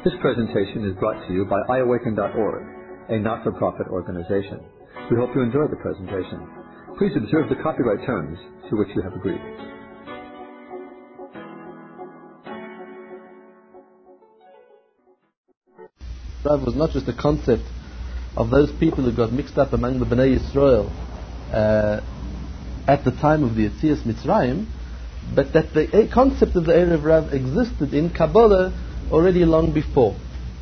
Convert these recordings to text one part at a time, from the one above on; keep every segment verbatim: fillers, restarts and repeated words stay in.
This presentation is brought to you by i awaken dot org, a not-for-profit organization. We hope you enjoy the presentation. Please observe the copyright terms to which you have agreed. Rav was not just a concept of those people who got mixed up among the Bnei Yisrael uh, at the time of the Yetzias Mitzrayim, but that the concept of the Erev Rav existed in Kabbalah already long before.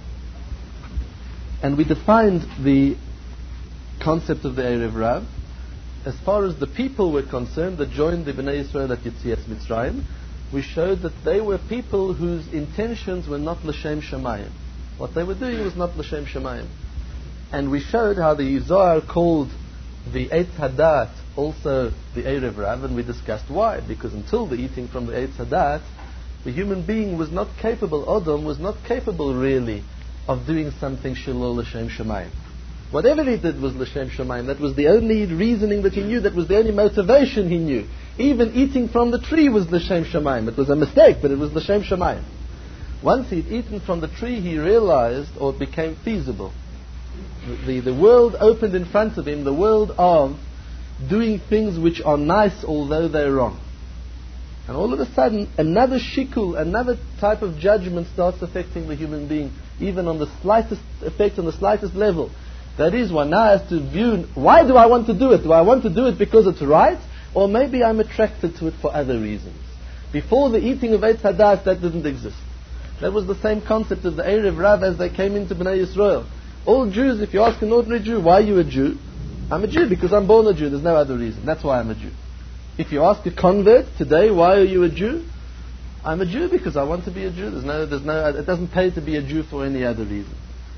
And we defined the concept of the Erev Rav as far as the people were concerned that joined the Bnei Yisrael at Yetzias Mitzrayim. We showed that they were people whose intentions were not L'Shem Shamayim. What they were doing was not L'Shem Shamayim. And we showed how the Zohar called the Eitz Hadat also the Erev Rav, and we discussed why. Because until the eating from the Eitz Hadat, the human being was not capable, Adam was not capable really of doing something Shelo L'Shem Shamayim. Whatever he did was L'Shem Shamayim. That was the only reasoning that he knew, that was the only motivation he knew. Even eating from the tree was L'Shem Shamayim. It was a mistake, but it was L'Shem Shamayim. Once he'd eaten from the tree, he realized, or it became feasible. The, the world opened in front of him, the world of doing things which are nice although they're wrong. And all of a sudden, another shikul, another type of judgment starts affecting the human being, even on the slightest effect, on the slightest level. That is, one now has to view, why do I want to do it? Do I want to do it because it's right? Or maybe I'm attracted to it for other reasons. Before the eating of Eitz Hadat, that didn't exist. That was the same concept of the Erev Rav as they came into Bnei Yisrael. All Jews, if you ask an ordinary Jew, why are you a Jew? I'm a Jew because I'm born a Jew. There's no other reason. That's why I'm a Jew. If you ask a convert today, why are you a Jew? I'm a Jew because I want to be a Jew. There's no, there's no, it doesn't pay to be a Jew for any other reason.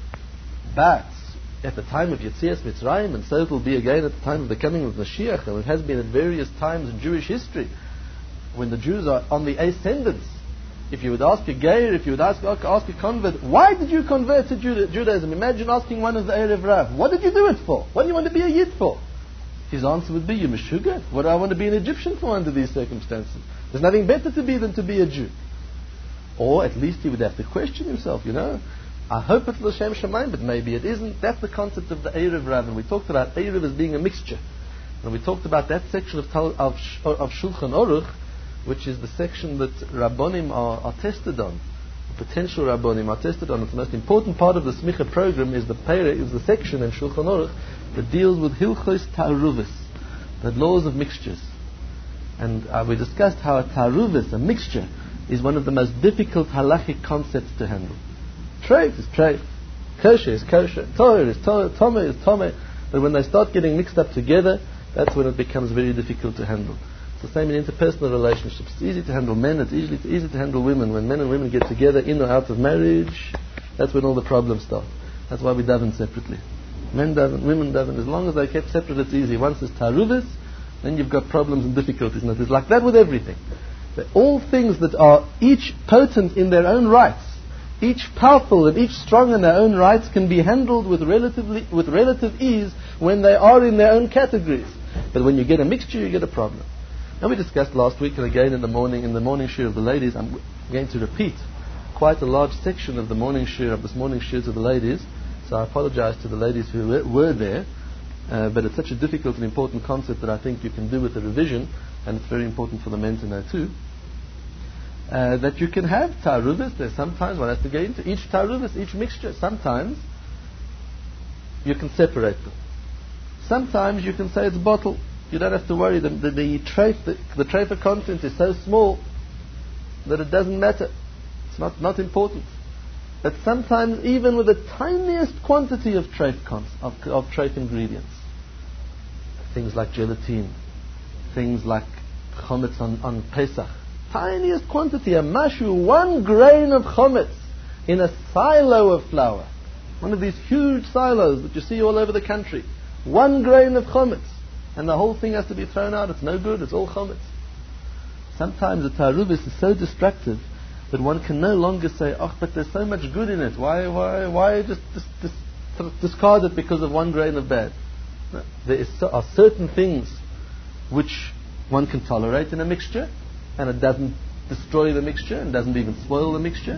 But at the time of Yetzias Mitzrayim, and so it will be again at the time of the coming of Mashiach, and it has been at various times in Jewish history, when the Jews are on the ascendance. If you would ask a Geir, if you would ask, ask a convert, why did you convert to Juda- Judaism? Imagine asking one of the Erev Rav, what did you do it for? What do you want to be a Yid for? His answer would be, you Meshuggah. What do I want to be an Egyptian for under these circumstances? There's nothing better to be than to be a Jew. Or at least he would have to question himself, you know. I hope it's L'Shem Shamayim, but maybe it isn't. That's the concept of the Erev Rav. And we talked about Erev as being a mixture. And we talked about that section of, of, of Shulchan Aruch, which is the section that Rabbonim are, are tested on. Potential Rabbonim are tested on. It's the most important part of the Smicha program is the Pere, is the section in Shulchan Aruch that deals with Hilchos Ta'aruvis, the laws of mixtures. And uh, we discussed how a Ta'aruvis, a mixture, is one of the most difficult halachic concepts to handle. Treif is treif, kosher is kosher, Torah is Torah, Tomeh is Tomeh. But when they start getting mixed up together, that's when it becomes very difficult to handle. It's the same in interpersonal relationships. It's easy to handle men, it's easy, it's easy to handle women. When men and women get together, in or out of marriage, that's when all the problems start. That's why we daven separately. Men daven, women daven. As long as they're kept separate, it's easy. Once there's taruvis, then you've got problems and difficulties. And it's like that with everything. They're all things that are each potent in their own rights, each powerful and each strong in their own rights, can be handled with relatively with relative ease when they are in their own categories. But when you get a mixture, you get a problem. And we discussed last week and again in the morning, in the morning shir of the ladies, I'm going to repeat quite a large section of the morning shir, of this morning shir to the ladies. So I apologize to the ladies who were there, uh, but it's such a difficult and important concept that I think you can do with a revision, and it's very important for the men to know too, uh, that you can have ta'aruvis. There's sometimes one has to get into each ta'aruvis, each mixture. Sometimes you can separate them. Sometimes you can say it's bottle. You don't have to worry. The, the, the, treif, the, the treifa content is so small that it doesn't matter. It's not, not important. But sometimes even with the tiniest quantity of treif, cons, of, of treif ingredients, things like gelatine, things like chometz on, on Pesach, tiniest quantity, a mashu, one grain of chometz in a silo of flour, one of these huge silos that you see all over the country, one grain of chometz, and the whole thing has to be thrown out. It's no good. It's all chometz. Sometimes the ta'aruvis is so destructive that one can no longer say, oh, but there's so much good in it. Why, why, why just dis- dis- discard it because of one grain of bad? No. There is so, are certain things which one can tolerate in a mixture, and it doesn't destroy the mixture and doesn't even spoil the mixture.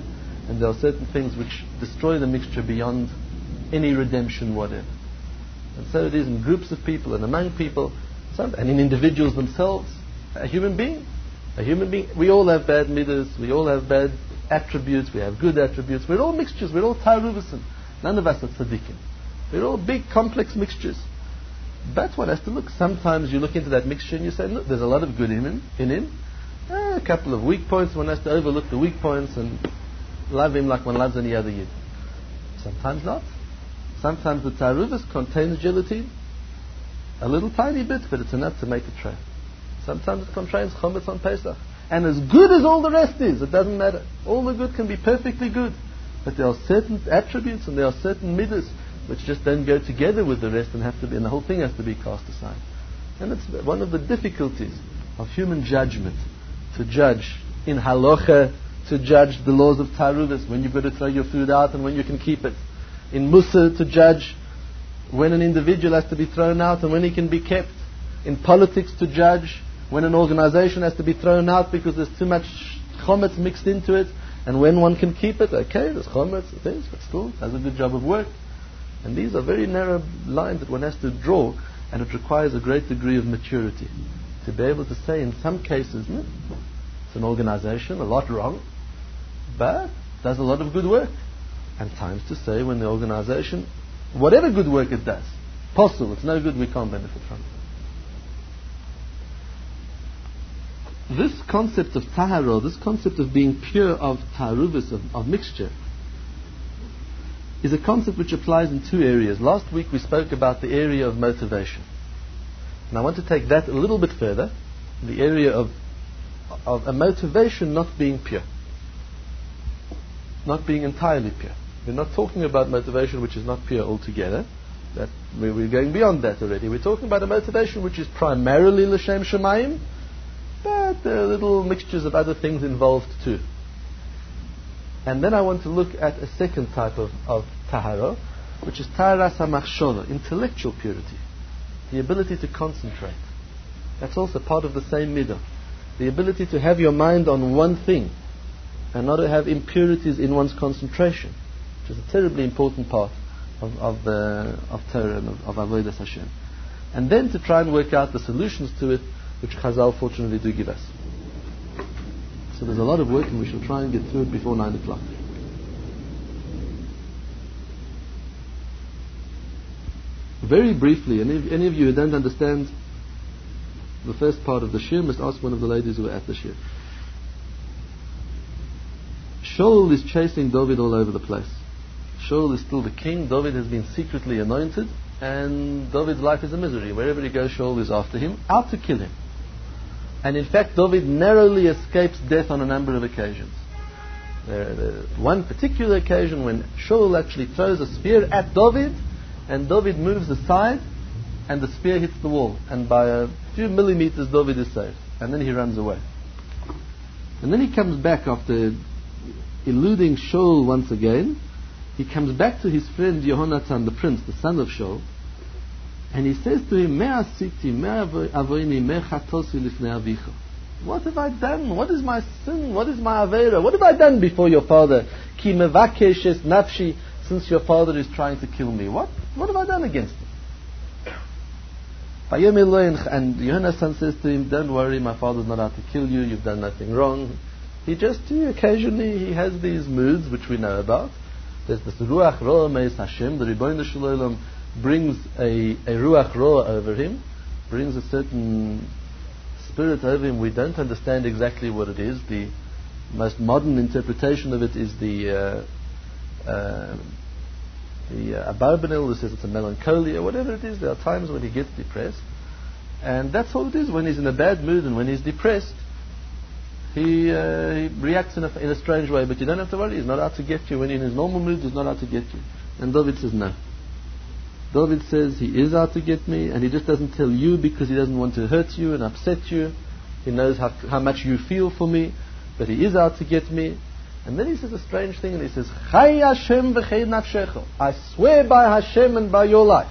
And there are certain things which destroy the mixture beyond any redemption whatever. And so it is in groups of people and among people, some, and in individuals themselves. A human being, a human being, we all have bad midas, we all have bad attributes, we have good attributes. We're all mixtures, we're all taruvasim. None of us are tzaddikim. We're all big, complex mixtures. But one has to look. Sometimes you look into that mixture and you say, look, there's a lot of good in him. In him. Eh, a couple of weak points. One has to overlook the weak points and love him like one loves any other yid. Sometimes not. Sometimes the taruvas contains gelatin. A little tiny bit, but it's enough to make a tray. Sometimes it contains chometz on Pesach. And as good as all the rest is, it doesn't matter. All the good can be perfectly good. But there are certain attributes and there are certain midas which just don't go together with the rest and have to be, and the whole thing has to be cast aside. And it's one of the difficulties of human judgment, to judge in halacha, to judge the laws of taruvas, when you've got to throw your food out and when you can keep it. In Musa, to judge when an individual has to be thrown out and when he can be kept. In politics, to judge when an organization has to be thrown out because there's too much chometz mixed into it, and when one can keep it. Okay, there's chometz, it is, but still does a good job of work. And these are very narrow lines that one has to draw, and it requires a great degree of maturity to be able to say, in some cases, no, it's an organization, a lot wrong, but does a lot of good work. And times to say when the organization, whatever good work it does, possible, it's no good, we can't benefit from it. This concept of tahara, this concept of being pure of taruvus, of, of mixture, is a concept which applies in two areas. Last week we spoke about the area of motivation. And I want to take that a little bit further, the area of, of a motivation not being pure, not being entirely pure. We're not talking about motivation which is not pure altogether. That we're going beyond that already. We're talking about a motivation which is primarily l'shem shemayim, but there are little mixtures of other things involved too. And then I want to look at a second type of, of tahara, which is taharas hamachshava, intellectual purity, the ability to concentrate. That's also part of the same midah. The ability to have your mind on one thing and not to have impurities in one's concentration, which is a terribly important part of, of, the, of Torah and of, of Avodas Hashem. And then to try and work out the solutions to it, which Chazal fortunately do give us. So there's a lot of work and we shall try and get through it before nine o'clock. Very briefly, any, any of you who don't understand the first part of the shir must ask one of the ladies who were at the shir. Shaul is chasing David all over the place. Shaul is still the king. David has been secretly anointed, and David's life is a misery. Wherever he goes, Shaul is after him, out to kill him. And in fact, David narrowly escapes death on a number of occasions. There, there, one particular occasion when Shaul actually throws a spear at David, and David moves aside, and the spear hits the wall. And by a few millimeters, David is saved. And then he runs away. And then he comes back after eluding Shaul once again. He comes back to his friend Yehonatan, the prince, the son of Shaul, and he says to him, what have I done? What is my sin? What is my avera? What have I done before your father? Ki mevakeshes nafshi, since your father is trying to kill me. What? What have I done against him? And Yehonatan says to him, don't worry, my father's not out to kill you. You've done nothing wrong. He just, he, occasionally, he has these moods which we know about. There's this Ruach Roa Meis Hashem, the Ribono Shel Olam brings a, a Ruach Roa over him, brings a certain spirit over him. We don't understand exactly what it is. The most modern interpretation of it is the uh, uh, the uh, Abarbanel, who says it's a melancholia, whatever it is. There are times when he gets depressed, and that's all it is. When he's in a bad mood and when he's depressed, He, uh, he reacts in a, in a strange way, but you don't have to worry. He's not out to get you. When he's in his normal mood, he's not out to get you. And David says no. David says he is out to get me, and he just doesn't tell you because he doesn't want to hurt you and upset you. He knows how, how much you feel for me, but he is out to get me. And then he says a strange thing, and he says, Chai Hashem v'chei nafshecha. I swear by Hashem and by your life.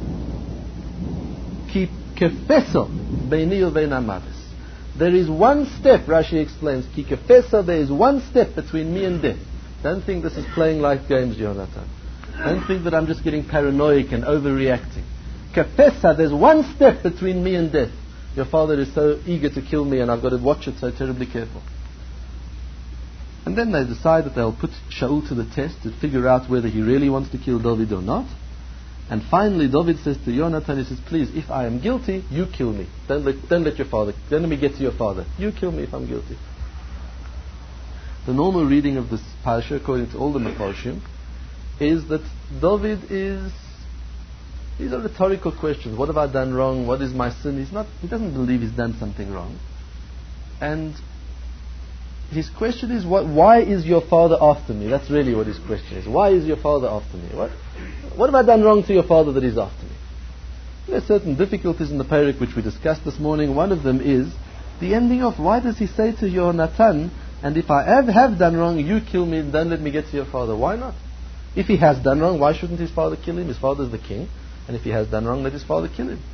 Ki kefeso beini uvein amavis. There is one step, Rashi explains, Ki kefesa, there is one step between me and death. Don't think this is playing life games, Yonatan. Don't think that I'm just getting paranoid and overreacting. Kafessa, there's one step between me and death. Your father is so eager to kill me and I've got to watch it, so terribly careful. And then they decide that they'll put Shaul to the test to figure out whether he really wants to kill David or not. And finally David says to Yonatan, he says, please, if I am guilty, you kill me. Don't let, don't let your father, don't let me get to your father. You kill me if I'm guilty. The normal reading of this parasha, according to all the Mefarshim, is that David is, these are rhetorical questions. What have I done wrong? What is my sin? He's not, he doesn't believe he's done something wrong. And his question is, what, why is your father after me? That's really what his question is. Why is your father after me? What, what have I done wrong to your father that he's after me? There are certain difficulties in the parak which we discussed this morning. One of them is the ending of, why does he say to Yonatan, and if I have, have done wrong, you kill me and don't let me get to your father? Why not? If he has done wrong, why shouldn't his father kill him? His father is the king. And if he has done wrong, let his father kill him.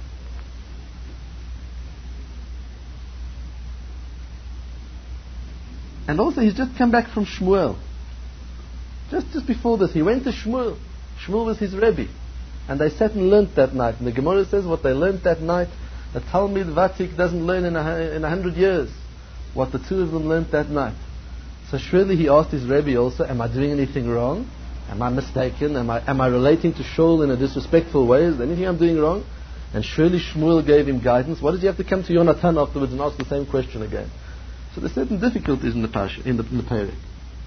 And also, he's just come back from Shmuel. Just, just before this, he went to Shmuel. Shmuel was his Rebbe. And they sat and learnt that night. And the Gemara says what they learnt that night, a Talmid Vatik doesn't learn in a, in a hundred years what the two of them learnt that night. So surely he asked his Rebbe also, am I doing anything wrong? Am I mistaken? Am I, am I relating to Shaul in a disrespectful way? Is there anything I'm doing wrong? And surely Shmuel gave him guidance. Why does he have to come to Yonatan afterwards and ask the same question again? So there's certain difficulties in the parasha, in the, in the parak.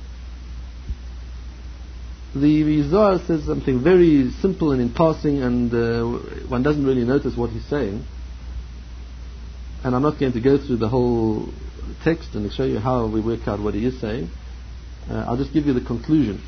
The Zohar says something very simple and in passing, and uh, one doesn't really notice what he's saying. And I'm not going to go through the whole text and show you how we work out what he is saying. Uh, I'll just give you the conclusion.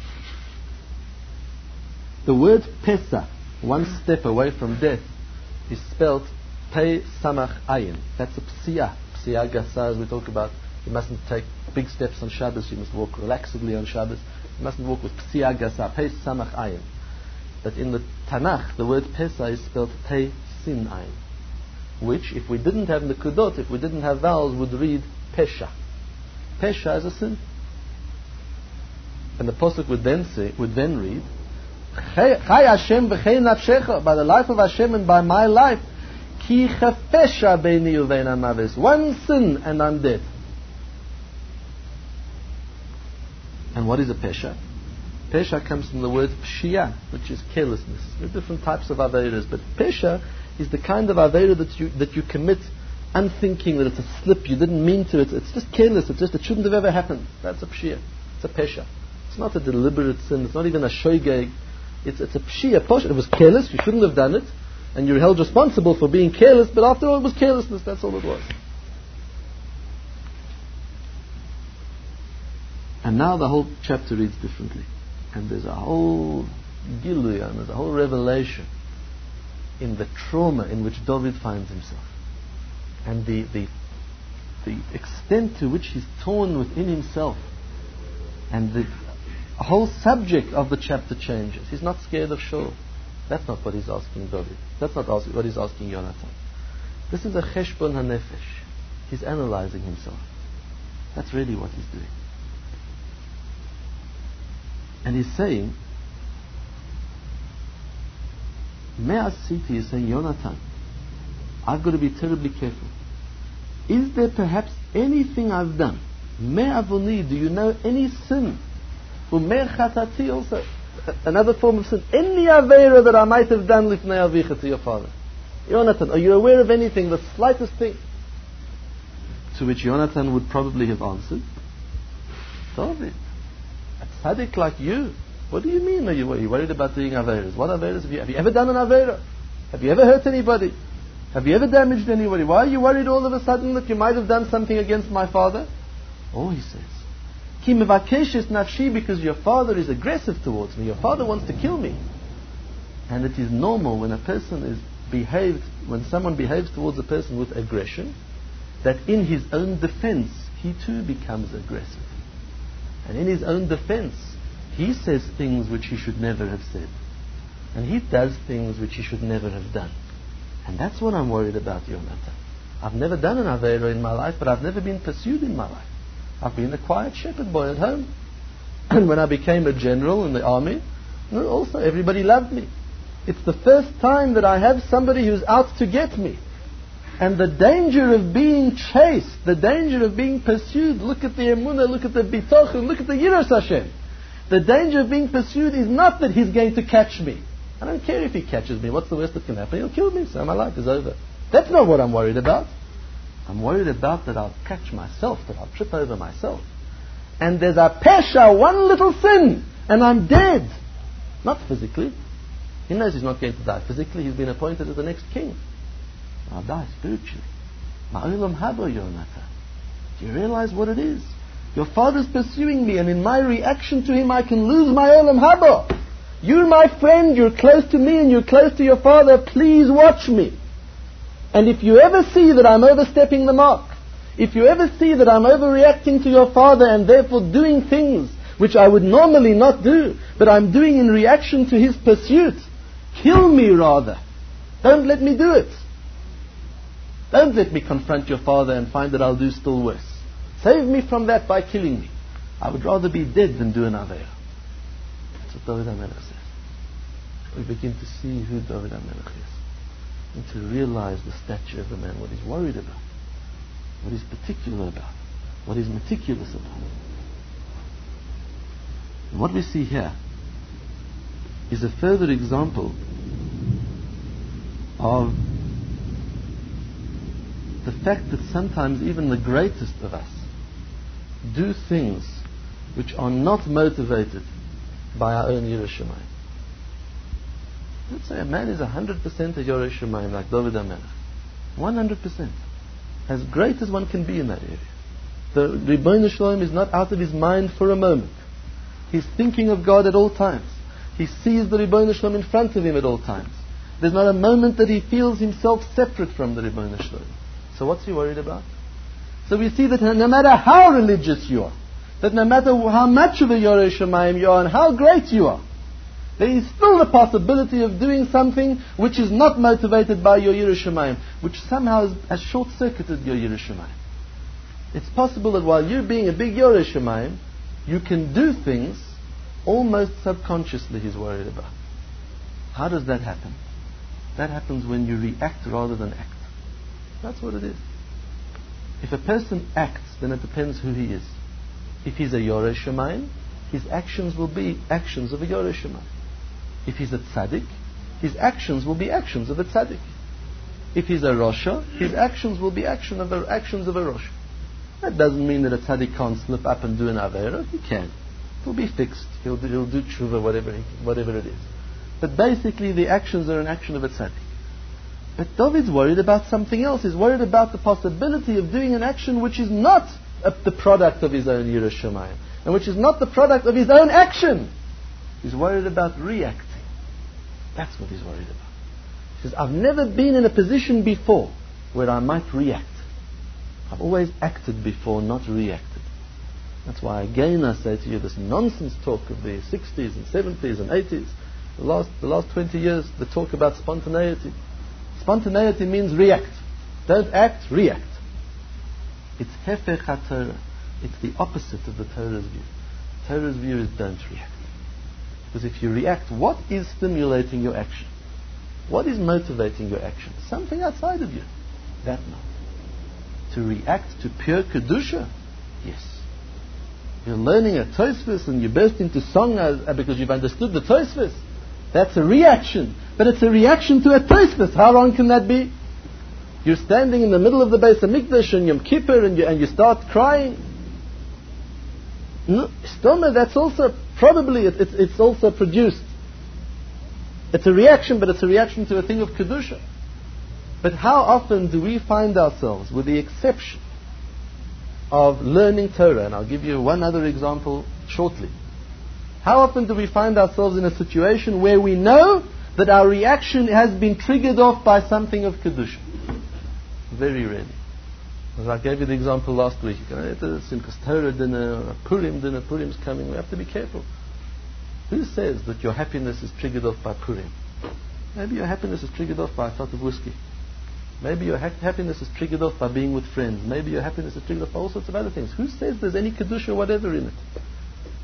The word Pesa, one step away from death, is spelled Pei Samach Ayin. That's a Psiya. Psiya Gasa, as we talk about. You mustn't take big steps on Shabbos. You must walk relaxedly on Shabbos. You mustn't walk with Psiya Gasa. Pei Samach Ayin. But in the Tanakh, the word Pesa is spelled Pei Sin Ayin, which, if we didn't have Nekudot, if we didn't have vowels, would read Pesha. Pesha is a sin. And the Pasuk would then say, would then read, Chai Hashem v'chei nafshecha, by the life of Hashem and by my life, ki chafesha beini uvein hamaves, one sin and I'm dead. And what is a pesha? Pesha comes from the word pshia, which is carelessness. There are different types of aveiros, but pesha is the kind of aveira that you that you commit unthinking, that it's a slip, you didn't mean to. It's, it's just careless. It's just, it shouldn't have ever happened. That's a pshia. It's a pesha. It's not a deliberate sin. It's not even a shoygeg. It's, it's a pshia. It was careless. You shouldn't have done it. And you're held responsible for being careless, but after all, it was carelessness. That's all it was. And now the whole chapter reads differently. And there's a whole giluya, and there's a whole revelation in the trauma in which David finds himself. And the, the, the extent to which he's torn within himself. And the whole subject of the chapter changes. He's not scared of Shaul. That's not what he's asking David. That's not ask, what he's asking Yonatan. This is a cheshbon hanefesh. He's analyzing himself. That's really what he's doing. And he's saying, Me'asiti is saying, Yonatan, I've got to be terribly careful. Is there perhaps anything I've done? Me'avoni, do you know any sin? U'me'chatati also, another form of sin. Any aveira that I might have done lifnei avicha to your father. Yonatan, are you aware of anything, the slightest thing? To which Yonatan would probably have answered, David, a tzaddik like you, what do you mean? Are you, are you worried about doing aveiras? What aveiras have you? Have you ever done an aveira? Have you ever hurt anybody? Have you ever damaged anybody? Why are you worried all of a sudden that you might have done something against my father? Oh, he says, Ki mevakeshes nafshi, because your father is aggressive towards me. Your father wants to kill me. And it is normal when a person is behaved, when someone behaves towards a person with aggression, that in his own defense, he too becomes aggressive. And in his own defense, he says things which he should never have said. And he does things which he should never have done. And that's what I'm worried about, Yonatan. I've never done an aveira in my life, but I've never been pursued in my life. I've been a quiet shepherd boy at home. And when I became a general in the army, also everybody loved me. It's the first time that I have somebody who's out to get me. And the danger of being chased, the danger of being pursued, look at the emunah, look at the bitochen, look at the yiras Hashem. The danger of being pursued is not that he's going to catch me. I don't care if he catches me. What's the worst that can happen? He'll kill me, so my life is over. That's not what I'm worried about. I'm worried about that I'll catch myself, that I'll trip over myself. And there's a pesha, one little sin, and I'm dead. Not physically. He knows he's not going to die physically. He's been appointed as the next king. I'll die spiritually. Ma'olam haba Yonata. Do you realize what it is? Your father's pursuing me, and in my reaction to him I can lose my olam haba. You're my friend, you're close to me, and you're close to your father. Please watch me. And if you ever see that I'm overstepping the mark, if you ever see that I'm overreacting to your father and therefore doing things which I would normally not do, but I'm doing in reaction to his pursuit, kill me rather. Don't let me do it. Don't let me confront your father and find that I'll do still worse. Save me from that by killing me. I would rather be dead than do an aveira. That's what David HaMelech says. We begin to see who David HaMelech is, and to realize the stature of a man, what he's worried about, what he's particular about, what he's meticulous about. And what we see here is a further example of the fact that sometimes even the greatest of us do things which are not motivated by our own Yiras Shamayim. Let's say a man is one hundred percent a Yiras Shamayim, like David HaMelech. one hundred percent. As great as one can be in that area. The Ribbono Shel Olam is not out of his mind for a moment. He's thinking of God at all times. He sees the Ribbono Shel Olam in front of him at all times. There's not a moment that he feels himself separate from the Ribbono Shel Olam. So what's he worried about? So we see that no matter how religious you are, that no matter how much of a Yiras Shamayim you are and how great you are, there is still the possibility of doing something which is not motivated by your Yiras Shamayim, which somehow has, has short-circuited your Yiras Shamayim. It's possible that while you're being a big Yiras Shamayim, you can do things almost subconsciously he's worried about. How does that happen? That happens when you react rather than act. That's what it is. If a person acts, then it depends who he is. If he's a Yiras Shamayim, his actions will be actions of a Yiras Shamayim. If he's a tzaddik, his actions will be actions of a tzaddik. If he's a Rosha, his actions will be action of a, actions of a Rosha. That doesn't mean that a tzaddik can't slip up and do an Aveira. He can. He'll be fixed. He'll do, he'll do tshuva, whatever, he, whatever it is. But basically the actions are an action of a tzaddik. But David's worried about something else. He's worried about the possibility of doing an action which is not a, the product of his own Yiras Shamayim, and which is not the product of his own action. He's worried about reacting. That's what he's worried about. He says, I've never been in a position before where I might react. I've always acted before, not reacted. That's why again I say to you, this nonsense talk of the sixties and seventies and eighties, the last, the last twenty years, the talk about spontaneity. Spontaneity means react. Don't act, react. It's hefech ha-Torah. It's the opposite of the Torah's view. The Torah's view is don't react. Because if you react, what is stimulating your action? What is motivating your action? Something outside of you. That not. To react to pure Kedusha? Yes. You're learning a Tosfos and you burst into song as, because you've understood the Tosfos. That's a reaction. But it's a reaction to a Tosfos. How wrong can that be? You're standing in the middle of the Beis HaMikdash and Yom Kippur and you, and you start crying. No, Stoma, that's also, probably it, it's, it's also produced. It's a reaction, but it's a reaction to a thing of Kedusha. But how often do we find ourselves, with the exception of learning Torah, and I'll give you one other example shortly. How often do we find ourselves in a situation where we know that our reaction has been triggered off by something of Kedusha? Very rarely. As I gave you the example last week, you know, the Simchas Torah dinner, or a Purim dinner, Purim's coming, we have to be careful. Who says that your happiness is triggered off by Purim? Maybe your happiness is triggered off by a shot of whiskey. Maybe your ha- happiness is triggered off by being with friends. Maybe your happiness is triggered off by all sorts of other things. Who says there's any Kedusha or whatever in it?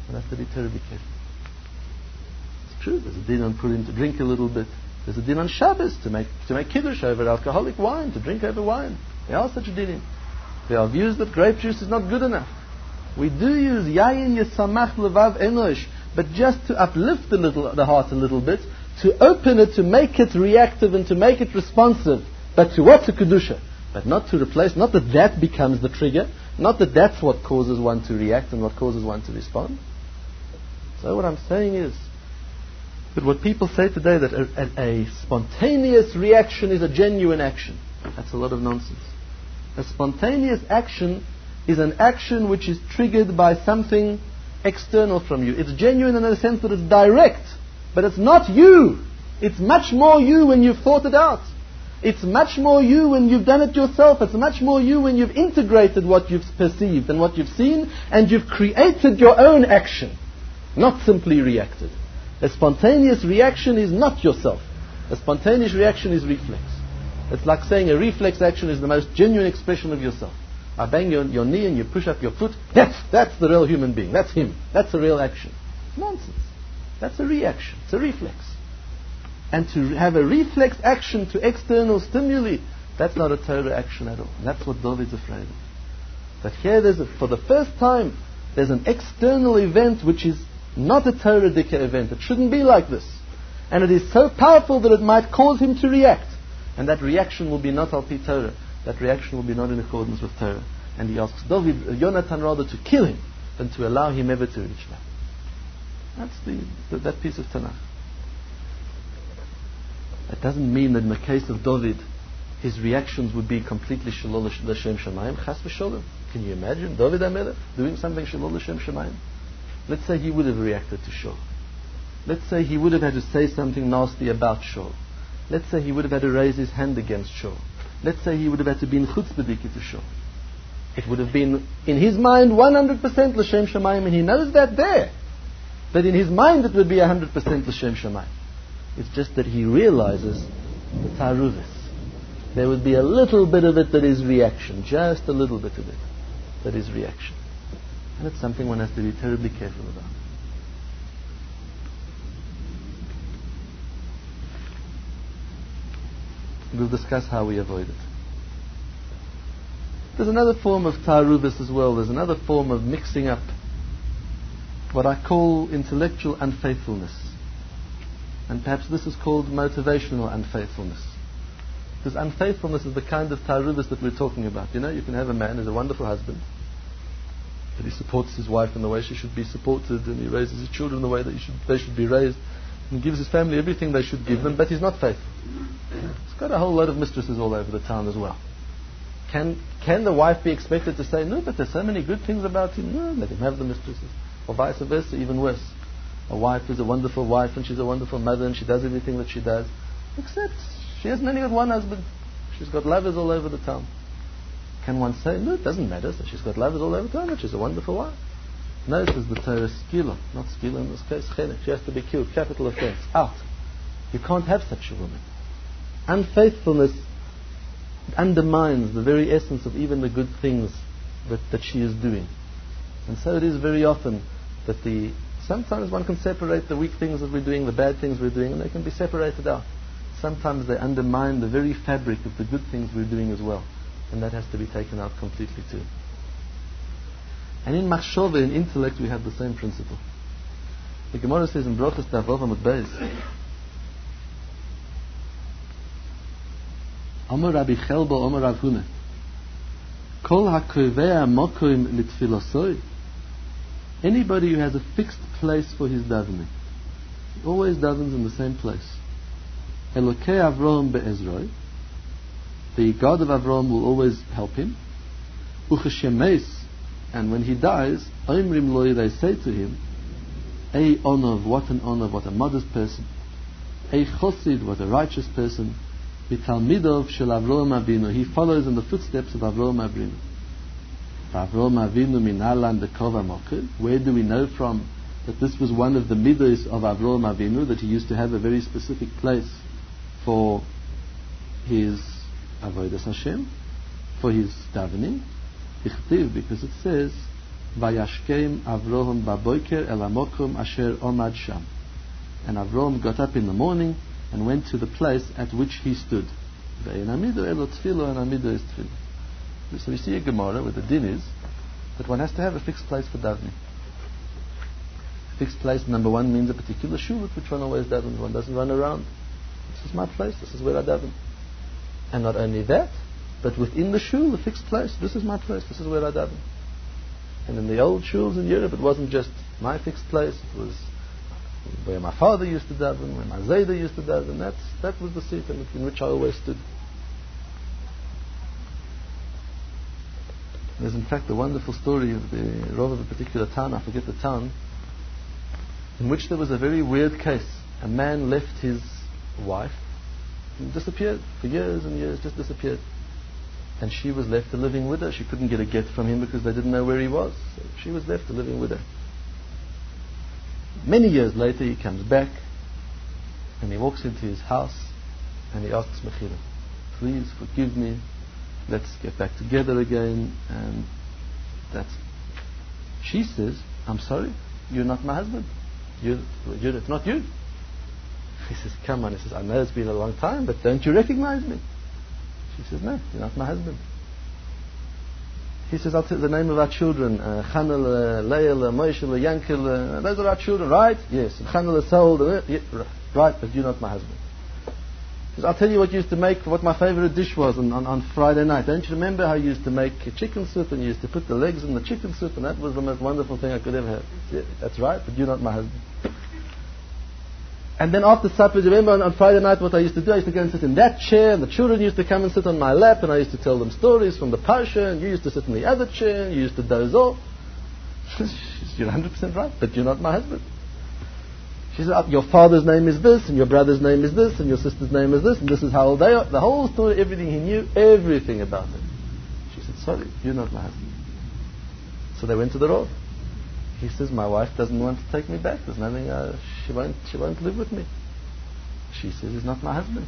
One has to be terribly careful. It's true, there's a din on putting to drink a little bit. There's a din on Shabbos to make to make kiddush over alcoholic wine, to drink over wine. There are such dinim. There are views that grape juice is not good enough. We do use yayin yisamach levav enosh, but just to uplift the little the heart a little bit, to open it, to make it reactive and to make it responsive. But to what? To kedusha. But not to replace, not that that becomes the trigger, not that that's what causes one to react and what causes one to respond. So what I'm saying is, but what people say today, that a, a, a spontaneous reaction is a genuine action. That's a lot of nonsense. A spontaneous action is an action which is triggered by something external from you. It's genuine in the sense that it's direct, but it's not you. It's much more you when you've thought it out. It's much more you when you've done it yourself. It's much more you when you've integrated what you've perceived and what you've seen, and you've created your own action, not simply reacted. A spontaneous reaction is not yourself. A spontaneous reaction is reflex. It's like saying a reflex action is the most genuine expression of yourself. I bang your, your knee and you push up your foot. That's, that's the real human being. That's him. That's a real action. It's nonsense. That's a reaction. It's a reflex. And to have a reflex action to external stimuli, that's not a Torah action at all. And that's what David's afraid of. But here, there's a, for the first time, there's an external event which is not a Torah Dika event. It shouldn't be like this. And it is so powerful that it might cause him to react. And that reaction will be not al pi Torah. That reaction will be not in accordance with Torah. And he asks David, Yonatan rather to kill him than to allow him ever to reach that. That's the, the that piece of Tanakh. That doesn't mean that in the case of David, his reactions would be completely shalol l'shem shamayim. Chas v'sholem. Can you imagine David HaMelech doing something shalol l'shem shamayim? Let's say he would have reacted to Shaul. Let's say he would have had to say something nasty about Shaul. Let's say he would have had to raise his hand against Shaul. Let's say he would have had to be in chutzpah to Shaul. It would have been, in his mind, one hundred percent l'shem shamayim, and he knows that there. But in his mind it would be one hundred percent l'shem shamayim. It's just that he realizes the taruvis. There would be a little bit of it that is reaction, just a little bit of it that is reaction. And it's something one has to be terribly careful about. We'll discuss how we avoid it. There's another form of taruvis as well. There's another form of mixing up what I call intellectual unfaithfulness. And perhaps this is called motivational unfaithfulness. Because unfaithfulness is the kind of taruvis that we're talking about. You know, you can have a man who's a wonderful husband, but he supports his wife in the way she should be supported, and he raises his children in the way that he should, they should be raised, and gives his family everything they should give them, but he's not faithful. He's got a whole lot of mistresses all over the town as well. Can can the wife be expected to say, no, but there's so many good things about him, no, let him have the mistresses? Or vice versa, even worse. A wife is a wonderful wife and she's a wonderful mother and she does everything that she does, except she hasn't only got one husband. She's got lovers all over the town. Can one say, no, it doesn't matter, so she's got lovers all over the town and she's a wonderful wife? No, this is the Torah skila, not skila in this case, chenek. She has to be killed, capital offense, out. You can't have such a woman. Unfaithfulness undermines the very essence of even the good things that, that she is doing. And so it is very often that the sometimes one can separate the weak things that we're doing, the bad things we're doing, and they can be separated out. Sometimes they undermine the very fabric of the good things we're doing as well. And that has to be taken out completely too. And in machshava, in intellect, we have the same principle. The Gemara says in Brochus Tavov Amud Beis, Amar Rabbi Chelbo, Amar Rav Huna, Kol hakovea mokoim litfilosoi. Anybody who has a fixed place for his davening, he always davens in the same place. Elokei Avrom be'ezroi, the God of Avram will always help him. Ucheshemes, and when he dies, Oimrim loi, they say to him, Ei onov, what an honor, what a modest person. Ei chosid, what a righteous person. B'talmidov shel Avrom Avinu, he follows in the footsteps of Avrom Avinu. Avrom Avinu minalan dekova mokir. Where do we know from that this was one of the midos of Avrom Avinu, that he used to have a very specific place for his avodas Hashem, for his davening? Ichtiv, because it says Vayashkem Avrohom baboker el hamokom asher omad sham. And Avrohom got up in the morning and went to the place at which he stood. Ve'enamido elo tfilo, and amido is tfilo. So we see a Gemara where the din is that one has to have a fixed place for davening. Fixed place, number one, means a particular shul at which one always davens. One doesn't run around. This is my place, this is where I daven. And not only that, but within the shul, the fixed place, this is my place, this is where I daven. And in the old shuls in Europe, it wasn't just my fixed place, it was where my father used to daven, where my Zayda used to daven. That's, that was the seat in, in which I always stood. There's in fact a wonderful story of the Rav of a particular town, I forget the town, in which there was a very weird case. A man left his wife and disappeared for years and years, just disappeared. And she was left a living widow. She couldn't get a get from him because they didn't know where he was. So she was left a living widow. Many years later he comes back and he walks into his house and he asks Mechila, please forgive me, let's get back together again. And that's, she says, I'm sorry, you're not my husband. You, you, it's not you. He says, come on. He says, I know it's been a long time, but don't you recognize me? She says, no, you're not my husband. He says, I'll tell the name of our children, uh, Chanel, uh, Leil, uh, Moshe, uh, Yankel, uh, those are our children, right? Yes. Chanel is sold, uh, yeah, right, but you're not my husband. He says, I'll tell you what you used to make, what my favorite dish was on, on, on Friday night. Don't you remember how you used to make chicken soup and you used to put the legs in the chicken soup, and that was the most wonderful thing I could ever have. Yeah, that's right, but you're not my husband. And then after supper, do you remember on, on Friday night what I used to do? I used to go and sit in that chair, and the children used to come and sit on my lap, and I used to tell them stories from the Parsha, and you used to sit in the other chair, and you used to doze off. You're one hundred percent right, but you're not my husband. She said, your father's name is this, and your brother's name is this, and your sister's name is this, and this is how old they are. The whole story, everything he knew, everything about it. She said, sorry, you're not my husband. So they went to the Rav. He says, my wife doesn't want to take me back. There's nothing, uh, she won't, she won't live with me. She says, he's not my husband.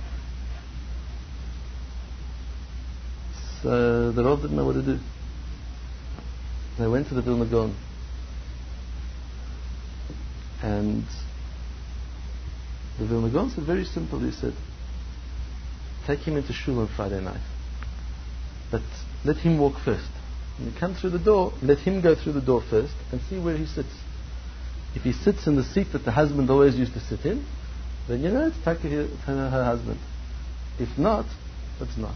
So the Rav didn't know what to do. They went to the Vilna Gaon. And the Vilna Gaon said very simple. He said, take him into shul on Friday night, but let him walk first. When you come through the door, let him go through the door first and see where he sits. If he sits in the seat that the husband always used to sit in, then you know it's Taka, her, her husband. If not, it's not.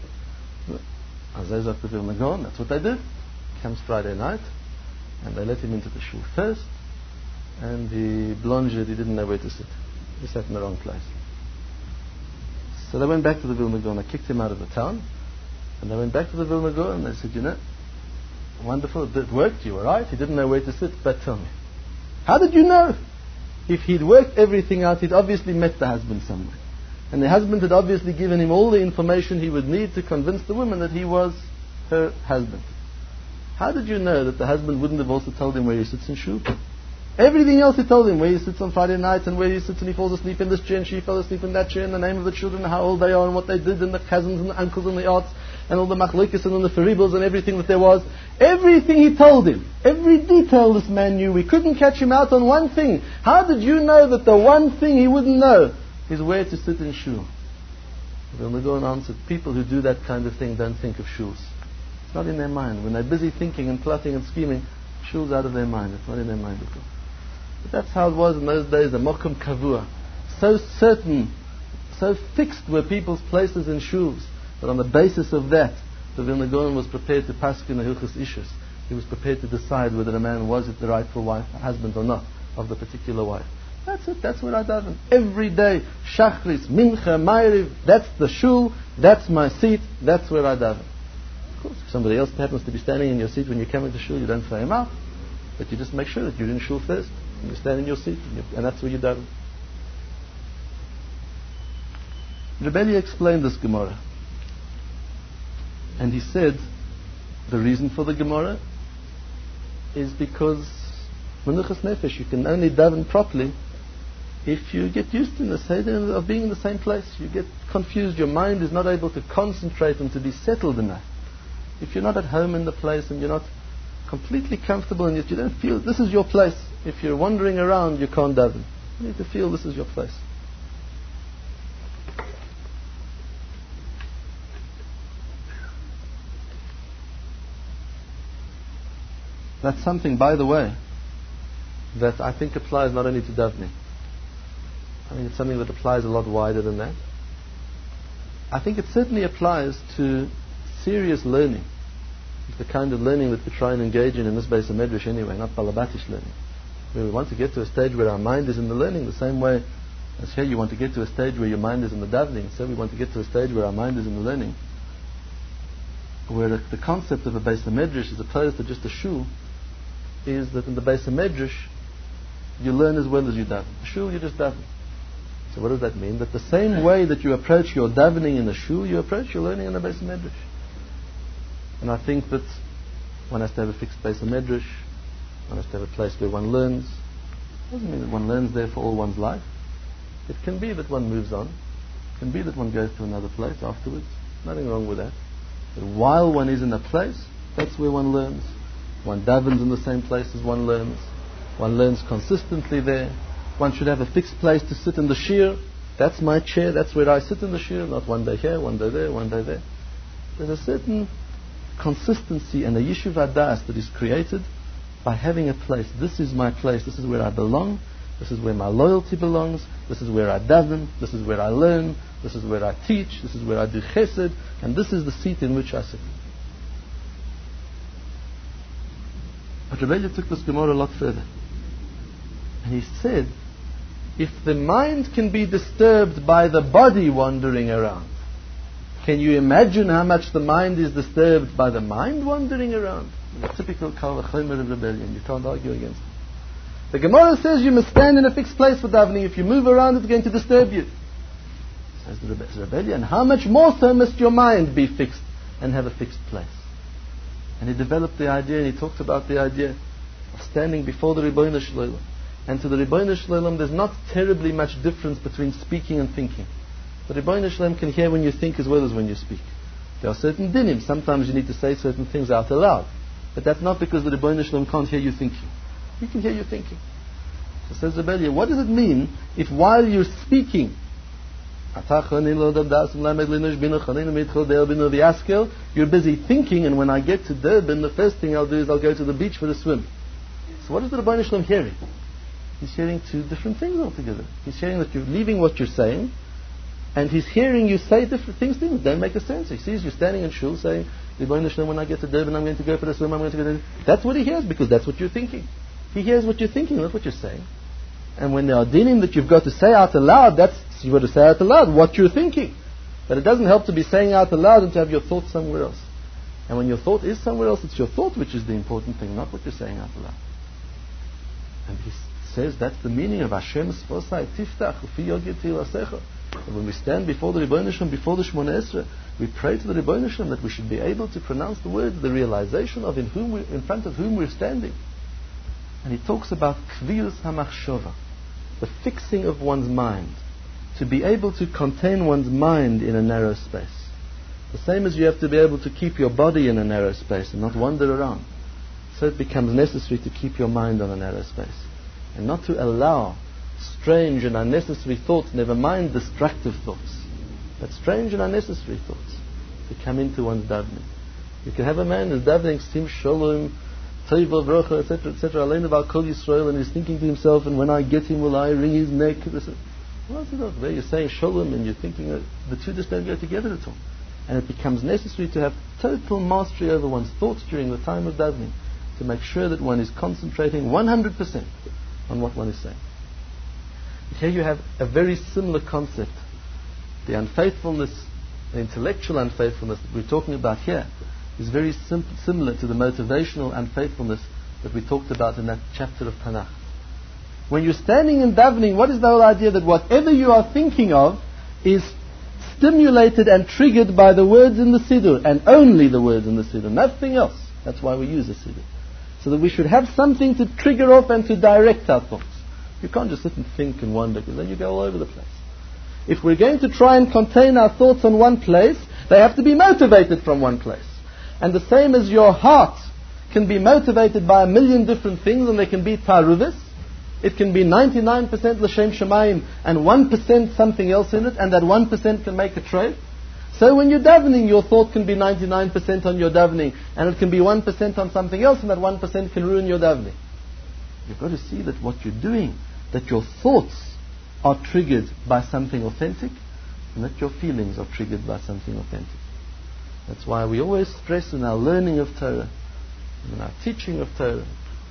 Azay Zok the Vilna Gaon, that's what they did. Comes Friday night, and they let him into the shul first, and the blonde, he didn't know where to sit. He sat in the wrong place. So they went back to the Vilna Gaon. They kicked him out of the town, and they went back to the Vilna Gaon, and they said, you know, wonderful, it worked, you were right, he didn't know where to sit, but tell me, how did you know? If he'd worked everything out, he'd obviously met the husband somewhere. And the husband had obviously given him all the information he would need to convince the woman that he was her husband. How did you know that the husband wouldn't have also told him where he sits in shul? Everything else he told him, where he sits on Friday nights, and where he sits and he falls asleep in this chair and she fell asleep in that chair, and the name of the children, and how old they are, and what they did, and the cousins and the uncles and the aunts, and all the machlokes and the feribels and everything that there was. Everything he told him, every detail this man knew. We couldn't catch him out on one thing. How did you know that the one thing he wouldn't know is where to sit in shul? The Vilna Gaon answered, people who do that kind of thing don't think of shuls. It's not in their mind. When they're busy thinking and plotting and scheming, shul's out of their mind. It's not in their mind at all. But that's how it was in those days, the mokum kavua. So certain, so fixed were people's places in shuls, that on the basis of that, the Vilna Gaon was prepared to paskin the hilchos ishus. He was prepared to decide whether a man was the rightful wife, husband or not, of the particular wife. That's it, that's what I daven. Every day, shachris, mincha, ma'ariv, that's the shul, that's my seat, that's where I daven. Of course, if somebody else happens to be standing in your seat when you come into shul, you don't throw him out, but you just make sure that you're in shul first. You stand in your seat, and, you, and that's where you daven. Rebelli explained this Gemara, and he said the reason for the Gemara is because menuchas nefesh, you can only daven properly if you get used to the seder of being in the same place. You get confused, your mind is not able to concentrate and to be settled enough. If you're not at home in the place and you're not completely comfortable, and yet you don't feel this is your place. If you're wandering around, you can't daven. You need to feel this is your place. That's something, by the way, that I think applies not only to davening. I think it's something that applies a lot wider than that. I think it certainly applies to serious learning, the kind of learning that we try and engage in in this Beis HaMedrash anyway, not balabatish learning. Where we want to get to a stage where our mind is in the learning, the same way as here you want to get to a stage where your mind is in the davening, so we want to get to a stage where our mind is in the learning. Where the, the concept of a Beis HaMedrash as opposed to just a shul is that in the Beis HaMedrash you learn as well as you daven. A shul, you just daven. So what does that mean? That the same way that you approach your davening in a shul, you approach your learning in a Beis HaMedrash. And I think that one has to have a fixed Beis HaMedrash, one has to have a place where one learns. It doesn't mean that one learns there for all one's life. It can be that one moves on. It can be that one goes to another place afterwards. Nothing wrong with that. But while one is in a place, that's where one learns. One davens in the same place as one learns. One learns consistently there. One should have a fixed place to sit in the shir. That's my chair, that's where I sit in the shir, not one day here, one day there, one day there. There's a certain consistency and a yishuv hadas that is created by having a place. This is my place, this is where I belong, this is where my loyalty belongs, this is where I daven, this is where I learn, this is where I teach, this is where I do chesed, and this is the seat in which I sit. But Rebbe took this Gemara a lot further. And he said, if the mind can be disturbed by the body wandering around, can you imagine how much the mind is disturbed by the mind wandering around? The typical Kal Vachomer of rebellion. You can't argue against it. The Gemara says you must stand in a fixed place for davening. If you move around, it's going to disturb you. Says the rebe- rebellion. How much more so must your mind be fixed and have a fixed place? And he developed the idea, and he talked about the idea of standing before the Ribono Shel Olam. And to the Ribono Shel Olam, there's not terribly much difference between speaking and thinking. The Ribono Shel Olam can hear when you think as well as when you speak. There are certain dinim. Sometimes you need to say certain things out aloud. But that's not because the Ribono Shel Olam can't hear you thinking. He can hear you thinking. So says Rebellion, what does it mean if while you're speaking, you're busy thinking, and when I get to Durban, the first thing I'll do is I'll go to the beach for a swim. So what is the Ribono Shel Olam hearing? He's hearing two different things altogether. He's hearing that you're leaving what you're saying, and he's hearing you say different things that don't make a sense. He sees you standing in shul saying, Ribono Shel Olam, when I get to Durban, I'm going to go for a swim, I'm going to go to... That's what he hears, because that's what you're thinking. He hears what you're thinking, not what you're saying. And when there are dinim that you've got to say out aloud, that's you've got to say out aloud what you're thinking. But it doesn't help to be saying out aloud and to have your thought somewhere else. And when your thought is somewhere else, it's your thought which is the important thing, not what you're saying out aloud. And he says that's the meaning of Hashem's Sfosai Tiftach Ufi Yod Yetilasecha. When we stand before the Ribono Shel Olam, before the Shemona Esrei, we pray to the Ribono Shel Olam that we should be able to pronounce the words, the realization of in whom we, in front of whom we're standing. And he talks about Kviyus HaMachshova, the fixing of one's mind, to be able to contain one's mind in a narrow space. The same as you have to be able to keep your body in a narrow space and not wander around. So it becomes necessary to keep your mind on a narrow space and not to allow strange and unnecessary thoughts, never mind destructive thoughts, but strange and unnecessary thoughts to come into one's davening. You can have a man who's davening Sim Shalom, Teiva Bracha, et cetera, et cetera, Alein about Kol Yisrael, and he's thinking to himself, and when I get him, will I wring his neck? Well, there you're saying Shalom, and you're thinking that the two just don't go together at all. And it becomes necessary to have total mastery over one's thoughts during the time of davening, to make sure that one is concentrating one hundred percent on what one is saying. Here you have a very similar concept. The unfaithfulness, the intellectual unfaithfulness that we're talking about here is very sim- similar to the motivational unfaithfulness that we talked about in that chapter of Tanakh. When you're standing in davening, what is the whole idea? That whatever you are thinking of is stimulated and triggered by the words in the Siddur, and only the words in the Siddur, nothing else. That's why we use the Siddur. So that we should have something to trigger off and to direct our thoughts. You can't just sit and think and wonder, because then you go all over the place. If we're going to try and contain our thoughts on one place, they have to be motivated from one place. And the same as your heart can be motivated by a million different things, and they can be taruvis. It can be ninety-nine percent l'shem shamayim and one percent something else in it, and that one percent can make a trade. So when you're davening, your thought can be ninety-nine percent on your davening, and it can be one percent on something else, and that one percent can ruin your davening. You've got to see that what you're doing, that your thoughts are triggered by something authentic, and that your feelings are triggered by something authentic. That's why we always stress in our learning of Torah, in our teaching of Torah,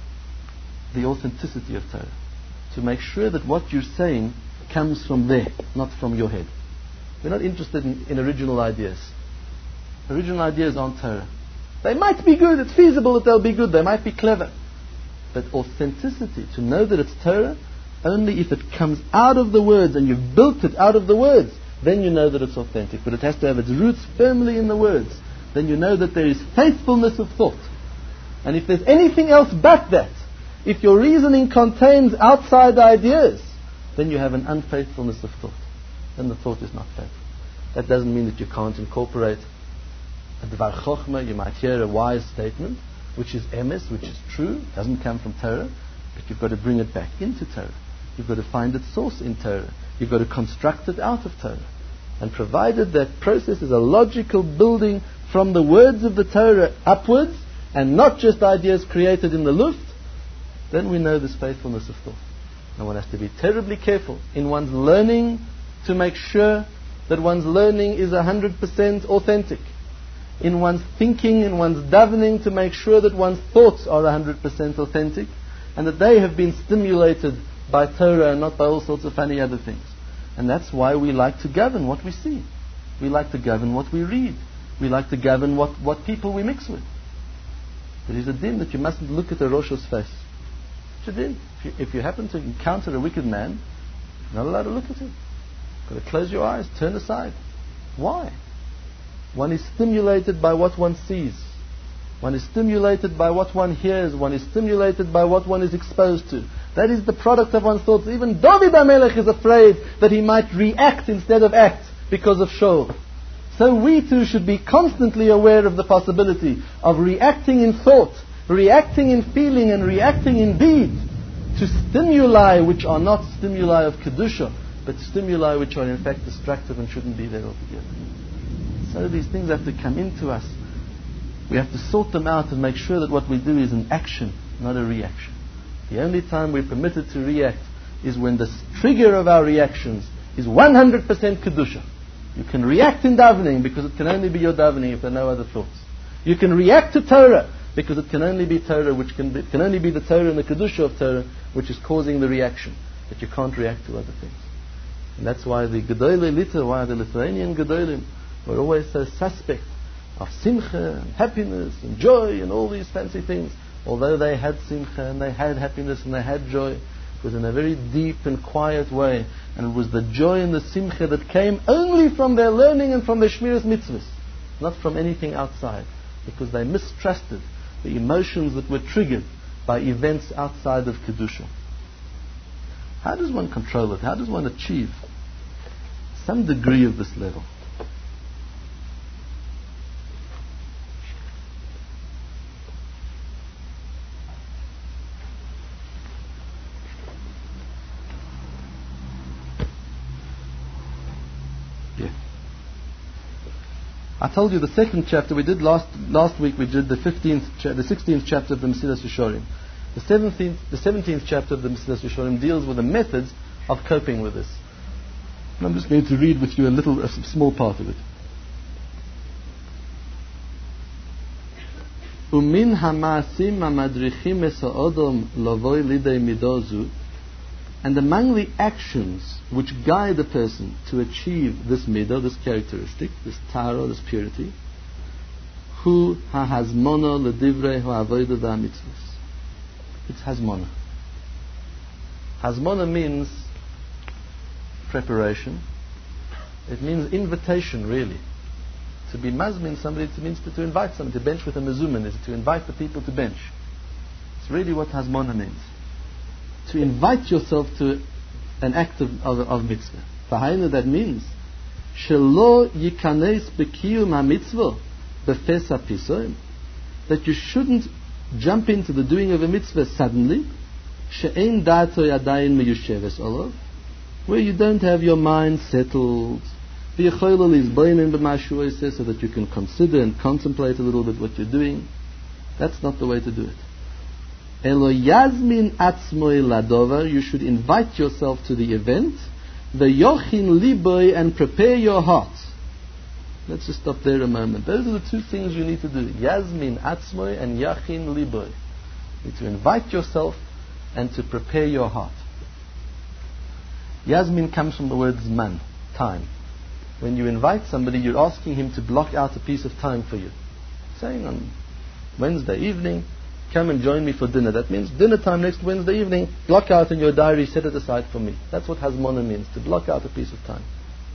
the authenticity of Torah. To make sure that what you're saying comes from there, not from your head. We're not interested in, in original ideas. Original ideas aren't Torah. They might be good, it's feasible that they'll be good, they might be clever. But authenticity, to know that it's Torah, only if it comes out of the words and you've built it out of the words, then you know that it's authentic. But it has to have its roots firmly in the words. Then you know that there is faithfulness of thought. And if there's anything else but that, if your reasoning contains outside ideas, then you have an unfaithfulness of thought. Then the thought is not faithful. That doesn't mean that you can't incorporate a dvar chokhmah. You might hear a wise statement, which is emes, which is true, doesn't come from Torah, but you've got to bring it back into Torah. You've got to find its source in Torah. You've got to construct it out of Torah. And provided that process is a logical building from the words of the Torah upwards, and not just ideas created in the luft, then we know this faithfulness of thought. And one has to be terribly careful in one's learning to make sure that one's learning is one hundred percent authentic. In one's thinking, in one's davening, to make sure that one's thoughts are one hundred percent authentic, and that they have been stimulated by Torah and not by all sorts of funny other things. And that's why we like to govern what we see. We like to govern what we read. We like to govern what, what people we mix with. There is a din that you mustn't look at a Rosh's face. It's a din. If you, if you happen to encounter a wicked man, you're not allowed to look at him. You've got to close your eyes, turn aside. Why? One is stimulated by what one sees. One is stimulated by what one hears. One is stimulated by what one is exposed to. That is the product of one's thoughts. Even David HaMelech is afraid that he might react instead of act because of Shaul. So we too should be constantly aware of the possibility of reacting in thought, reacting in feeling, and reacting in deed to stimuli which are not stimuli of Kedusha, but stimuli which are in fact destructive and shouldn't be there altogether. So these things have to come into us. We have to sort them out and make sure that what we do is an action, not a reaction. The only time we're permitted to react is when the trigger of our reactions is one hundred percent Kedusha. You can react in davening because it can only be your davening if there are no other thoughts. You can react to Torah because it can only be Torah, which can, be, can only be the Torah and the Kedusha of Torah which is causing the reaction. But you can't react to other things. And that's why the Gedolei Liter, why the Lithuanian Gedolim were always so suspect of simcha and happiness and joy and all these fancy things. Although they had simcha and they had happiness and they had joy, it was in a very deep and quiet way. And it was the joy and the simcha that came only from their learning and from their shmiras mitzvahs, not from anything outside. Because they mistrusted the emotions that were triggered by events outside of Kedusha. How does one control it? How does one achieve some degree of this level? I told you the second chapter we did last last week. We did the fifteenth, cha- the sixteenth chapter of the Mesilas Yesharim. The seventeenth, the seventeenth chapter of the Mesilas Yesharim deals with the methods of coping with this. And I'm just going to read with you a little, a small part of it. Umin hamaasim hamadrichim es ha'odom lavoi lidei midozu. And among the actions which guide a person to achieve this midah, this characteristic, this tara, this purity, hu ha-hazmona l'divrei ha'avodah v'ha-mitzvos. It's hazmona. Hazmona means preparation. It means invitation, really. To be mazmin somebody, it means to, to invite somebody to bench with a mezuman, is to invite the people to bench. It's really what hazmona means. To invite yourself to an act of, of, of mitzvah. V'hainu, that means shelo yikanes b'kiyum ha-mitzvah b'fes ha-pisoim, that you shouldn't jump into the doing of a mitzvah suddenly, she'ein da'ato yadayin meyusheves olav, where you don't have your mind settled, so that you can consider and contemplate a little bit what you're doing. That's not the way to do it. Elo yazmin atzmoi ladovar, you should invite yourself to the event, v'yochin liboy, and prepare your heart. Let's just stop there a moment. Those are the two things you need to do. Yazmin atzmoi and yachin liboy. You need to invite yourself and to prepare your heart. Yazmin comes from the word zman, time. When you invite somebody, you're asking him to block out a piece of time for you. Saying on Wednesday evening, come and join me for dinner. That means dinner time next Wednesday evening, block out in your diary, set it aside for me. That's what hazmona means, to block out a piece of time.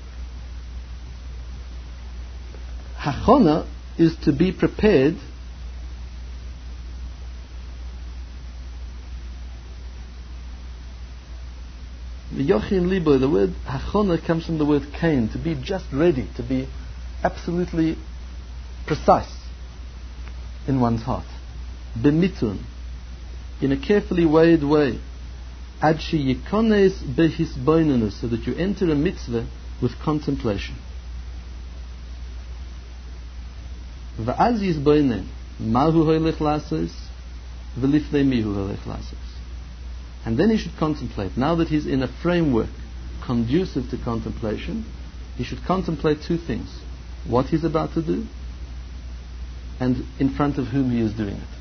Hachona is to be prepared. The Yochin Libo, the word Hachona comes from the word kain, to be just ready, to be absolutely precise in one's heart. Bemitun, in a carefully weighed way. Ad sheyikones behisboinenus, so that you enter a mitzvah with contemplation. Va'az yizboinen, mahu hoylech lasos, v'lifnei mihu hoylech lasos. And then he should contemplate. Now that he's in a framework conducive to contemplation, he should contemplate two things: what he's about to do, and in front of whom he is doing it.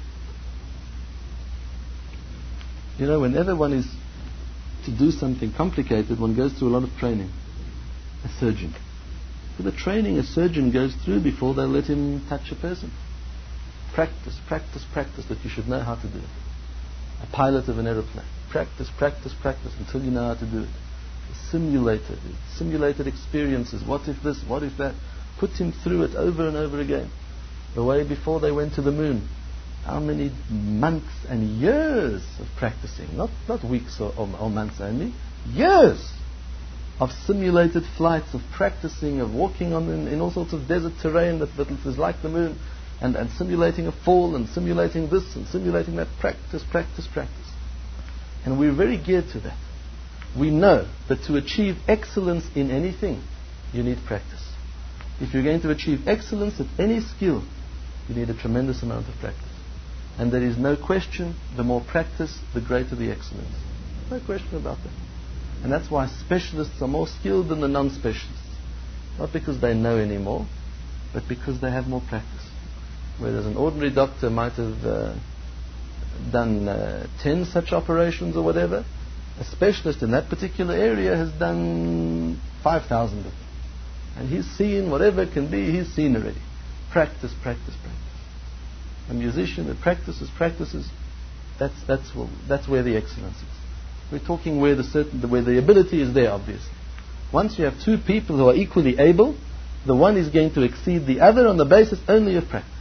You know, whenever one is to do something complicated, one goes through a lot of training. A surgeon. For the training a surgeon goes through before they let him touch a person. Practice, practice, practice, that you should know how to do it. A pilot of an aeroplane. Practice, practice, practice until you know how to do it. Simulated, simulated experiences. What if this? What if that? Put him through it over and over again. The way before they went to the moon. How many months and years of practicing? Not not weeks or, or, or months only. Years of simulated flights, of practicing, of walking on in, in all sorts of desert terrain that, that is like the moon, and, and simulating a fall, and simulating this, and simulating that. Practice, practice, practice. And we're very geared to that. We know that to achieve excellence in anything, you need practice. If you're going to achieve excellence at any skill, you need a tremendous amount of practice. And there is no question, the more practice, the greater the excellence. No question about that. And that's why specialists are more skilled than the non-specialists. Not because they know any more, but because they have more practice. Whereas an ordinary doctor might have uh, done uh, ten such operations or whatever, a specialist in that particular area has done five thousand of them. And he's seen whatever it can be, he's seen already. Practice, practice, practice. A musician that practices, practices, that's, that's, well, that's where the excellence is. We're talking where the, certain, where the ability is there, obviously. Once you have two people who are equally able, the one is going to exceed the other on the basis only of practice.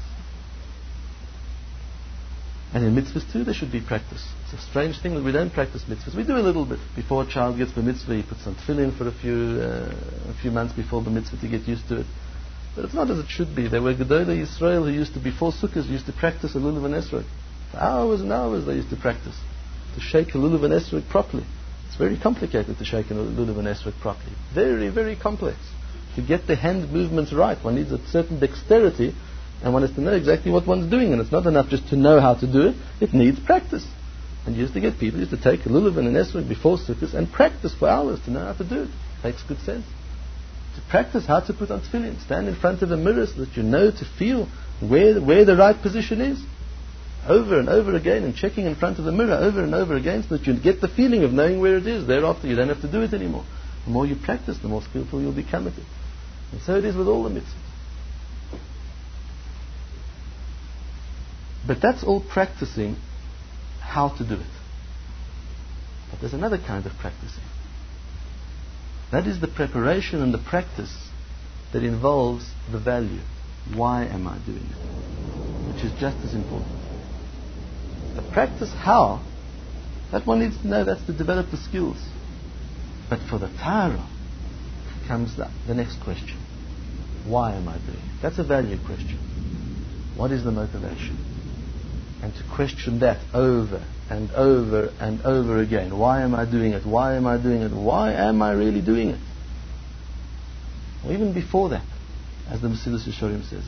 And in mitzvahs too, there should be practice. It's a strange thing that we don't practice mitzvahs. We do a little bit. Before a child gets the mitzvah, he puts some tefillin for a few uh, a few months before the mitzvah to get used to it. But it's not as it should be. There were Gedolei Yisrael who used to, before Sukkot, used to practice a lulav and esrog. For hours and hours they used to practice. To shake a lulav and esrog properly. It's very complicated to shake a lulav and esrog properly. Very, very complex. To get the hand movements right, one needs a certain dexterity, and one has to know exactly what one's doing. And it's not enough just to know how to do it. It needs practice. And you used to get people used to take a lulav and an esrog before Sukkot and practice for hours to know how to do it. Makes good sense. To practice how to put on tefillin. Stand in front of a mirror so that you know to feel where, where the right position is. Over and over again, and checking in front of the mirror over and over again so that you get the feeling of knowing where it is. Thereafter you don't have to do it anymore. The more you practice, the more skillful you'll become at it. And so it is with all the mitzvahs. But that's all practicing how to do it. But there's another kind of practicing. That is the preparation and the practice that involves the value. Why am I doing it? Which is just as important. The practice how, that one needs to know, that's to develop the skills. But for the Torah comes the, the next question. Why am I doing it? That's a value question. What is the motivation? And to question that over and over and over again. Why am I doing it? Why am I doing it? Why am I really doing it? Or even before that, as the Mesillas Yesharim says,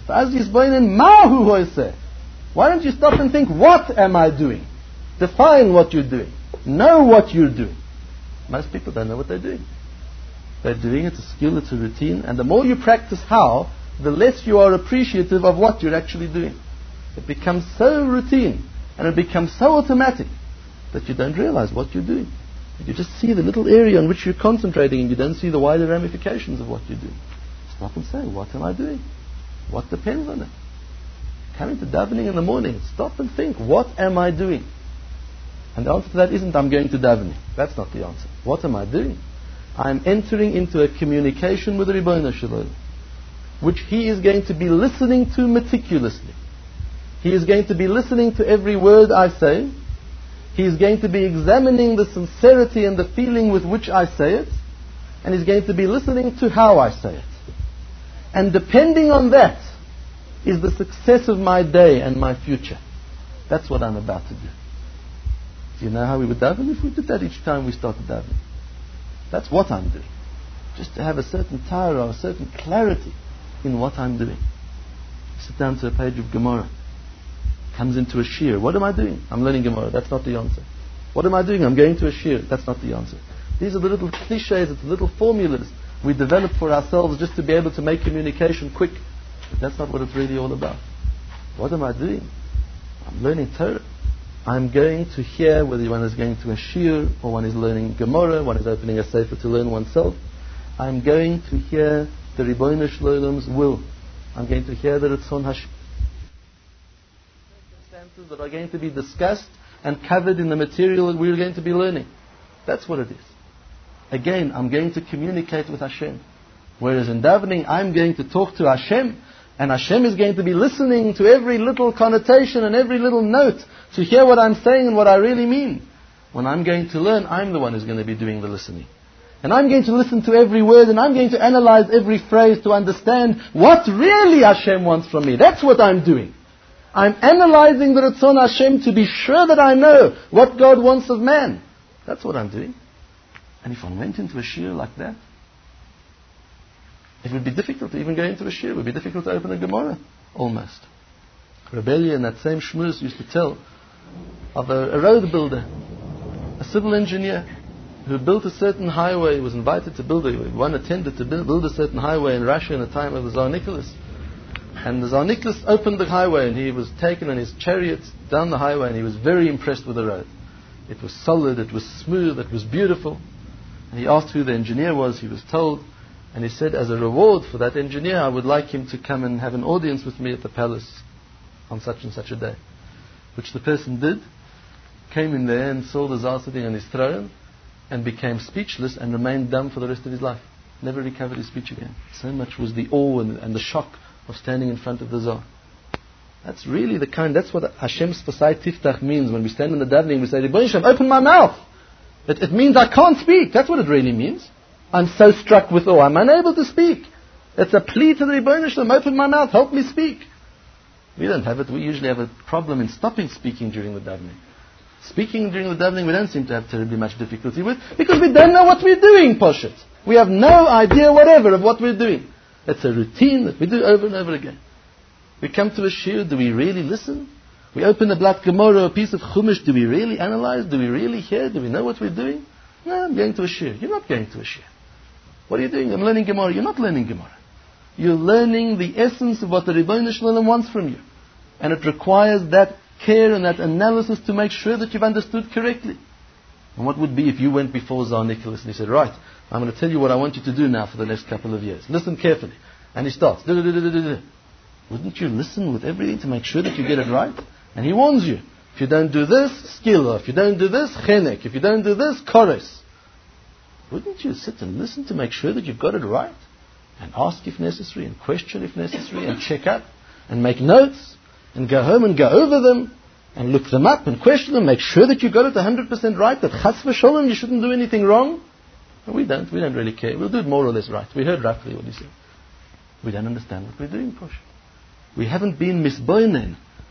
why don't you stop and think, what am I doing? Define what you're doing. Know what you're doing. Most people don't know what they're doing. They're doing it, it's a skill, it's a routine, and the more you practice how, the less you are appreciative of what you're actually doing. It becomes so routine and it becomes so automatic that you don't realize what you're doing. You just see the little area on which you're concentrating and you don't see the wider ramifications of what you're doing. Stop and say, what am I doing? What depends on it? Coming to davening in the morning, stop and think, what am I doing? And the answer to that isn't, I'm going to davening. That's not the answer. What am I doing? I'm entering into a communication with the Ribbono Shel Olam, which he is going to be listening to meticulously. He is going to be listening to every word I say. He is going to be examining the sincerity and the feeling with which I say it. And he's going to be listening to how I say it. And depending on that is the success of my day and my future. That's what I'm about to do. Do you know how we would daven if we did that each time we started davening? That's what I'm doing. Just to have a certain tara, a certain clarity in what I'm doing. Sit down to a page of Gemara. Comes into a shir. What am I doing? I'm learning Gemara. That's not the answer. What am I doing? I'm going to a shir. That's not the answer. These are the little cliches, it's the little formulas we develop for ourselves just to be able to make communication quick. But that's not what it's really all about. What am I doing? I'm learning Torah. I'm going to hear, whether one is going to a shir or one is learning Gemara, one is opening a sefer to learn oneself. I'm going to hear the Ribbono Shel Olam's will. I'm going to hear the Ratzon Hashem. Circumstances that are going to be discussed and covered in the material that we're going to be learning. That's what it is. Again, I'm going to communicate with Hashem. Whereas in davening, I'm going to talk to Hashem, and Hashem is going to be listening to every little connotation and every little note to hear what I'm saying and what I really mean. When I'm going to learn, I'm the one who's going to be doing the listening. And I'm going to listen to every word, and I'm going to analyze every phrase to understand what really Hashem wants from me. That's what I'm doing. I'm analyzing the Ratzon Hashem to be sure that I know what God wants of man. That's what I'm doing. And if one went into a shir like that, it would be difficult to even go into a shir. It would be difficult to open a Gemara, almost. Rebellion, that same shmuz used to tell of a, a road builder, a civil engineer, who built a certain highway, was invited to build it. One attended to build a certain highway in Russia in the time of the Tsar Nicholas. And the Tsar Nicholas opened the highway, and he was taken in his chariot down the highway, and he was very impressed with the road. It was solid, it was smooth, it was beautiful. And he asked who the engineer was. He was told, and he said, as a reward for that engineer, I would like him to come and have an audience with me at the palace on such and such a day. Which the person did, came in there and saw the Tsar sitting on his throne, and became speechless and remained dumb for the rest of his life. Never recovered his speech again. So much was the awe and, and the shock of standing in front of the Tsar. That's really the kind, that's what Hashem's Fasai Tiftach means. When we stand in the davening, we say, Ribbono Shel Olam, open my mouth. It, it means I can't speak. That's what it really means. I'm so struck with awe, I'm unable to speak. It's a plea to the Ribbono Shel Olam, open my mouth, help me speak. We don't have it. We usually have a problem in stopping speaking during the davening. Speaking during the davening, we don't seem to have terribly much difficulty with, because we don't know what we're doing, Poshet. We have no idea whatever of what we're doing. It's a routine that we do over and over again. We come to a shir, do we really listen? We open a black Gemara, a piece of Chumash, do we really analyze? Do we really hear? Do we know what we're doing? No, I'm going to a shir. You're not going to a shir. What are you doing? I'm learning Gemara. You're not learning Gemara. You're learning the essence of what the Ribbono Shel Olam wants from you. And it requires that care and that analysis to make sure that you've understood correctly. And what would be if you went before Tsar Nicholas and he said, right, I'm going to tell you what I want you to do now for the next couple of years. Listen carefully. And he starts. Wouldn't you listen with everything to make sure that you get it right? And he warns you. If you don't do this, skila. If you don't do this, chenek. If you don't do this, kores. Wouldn't you sit and listen to make sure that you've got it right? And ask if necessary, and question if necessary, and check up, and make notes, and go home and go over them, and look them up, and question them, make sure that you got it one hundred percent right, that chas v'sholem, you shouldn't do anything wrong? No, we don't. We don't really care. We'll do it more or less right. We heard roughly what he said. We don't understand what we're doing, Posh. We haven't been misboinen